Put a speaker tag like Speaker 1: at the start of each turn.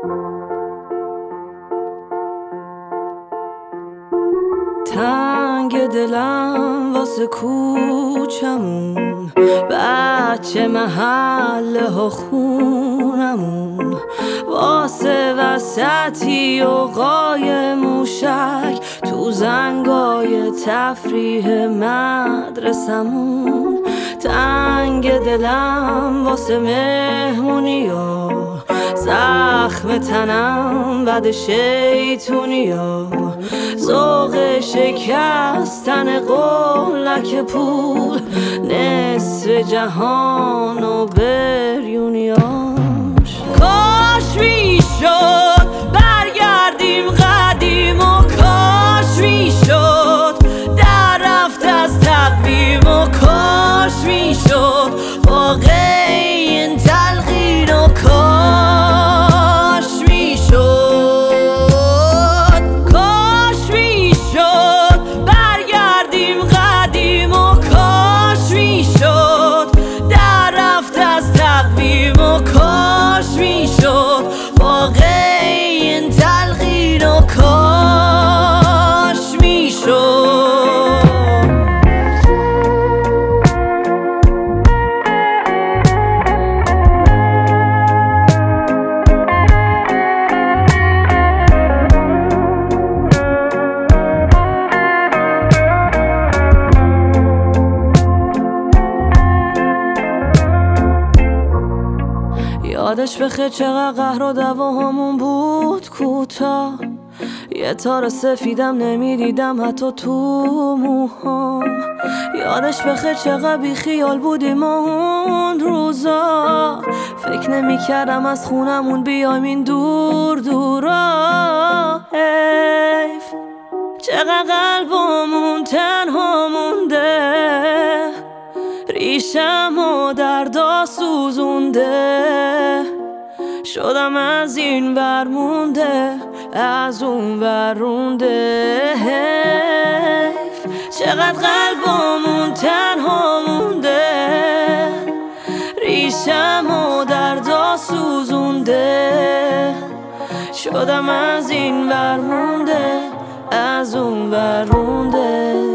Speaker 1: تنگ دلم واسه کوچمون، بچه محله ها خونمون، واسه وسطی و قای موشک تو زنگای تفریح مدرسمون. تنگ دلم واسه مهمونیا، زخم تنم بد شیطونیا، ذوق شکستن قولک پول، نصف جهان و بریونیاش. کاش میشد برگردیم قدیم و کاش میشد در رفت از تقویم و کاش میشد واقع این تلقین و کاش میشد. کاش میشد برگردیم قدیم و کاش میشد در رفت از تقویم و کاش میشد واقع این تلقین و کاش میشد. یادش بخیر چقدر قهر و دعواهامون بود کوتاه، یه تار سفیدم نمیدیدم حتی تو موهام. یادش بخیر چقدر بی خیال بودیم اون روزا، فکر نمیکردم از خونمون بیایم این دور دورا. حیف چقدر قلبمون تنها مونده، ریشم و دردا سوزونده، شدم از این ور مونده از اون ور رونده. حیف چقدر قلبمون تنها مونده، ریشم و دردا سوزونده، شدم از این ور مونده از اون ور رونده.